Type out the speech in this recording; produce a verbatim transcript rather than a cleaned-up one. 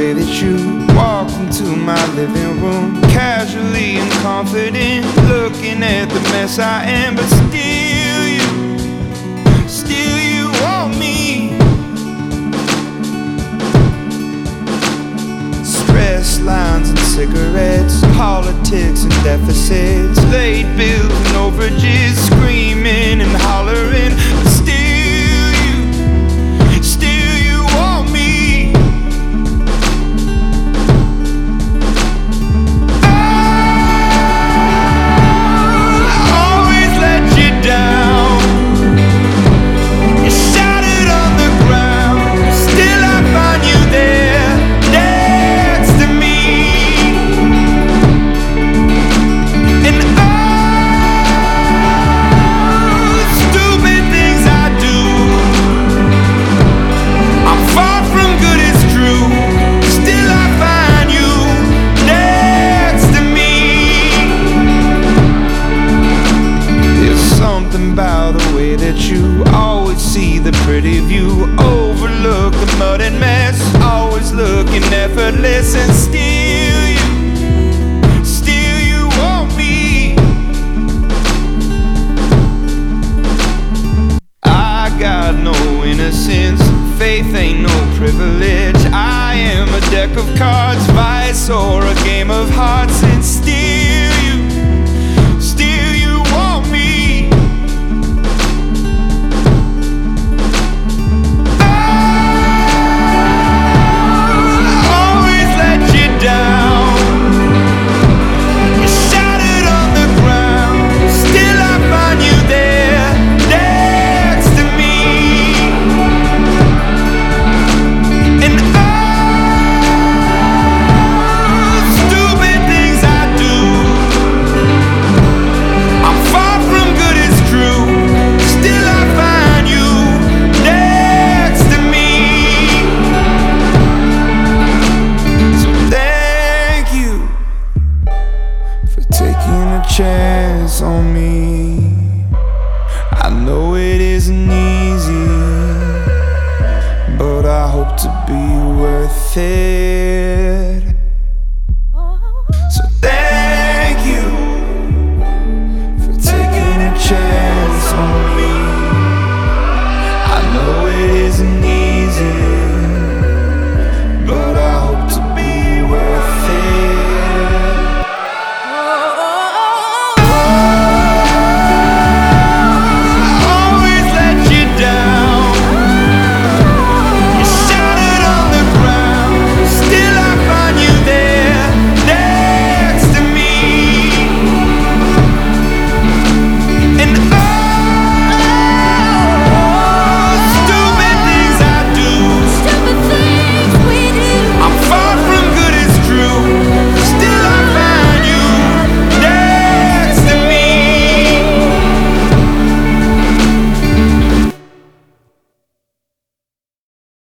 way that you walked into my living room, casually and confident, looking at the mess I am. But still you, still you want me. Stress lines and cigarettes, politics and deficits, late bills and overages, screaming and hollering. But still you, still you want me. You always see the pretty view, overlook the mud and mess, always looking effortless. And still you, still you want me. I got no innocence, faith ain't no privilege. I am a deck of cards, vice or a game of hearts.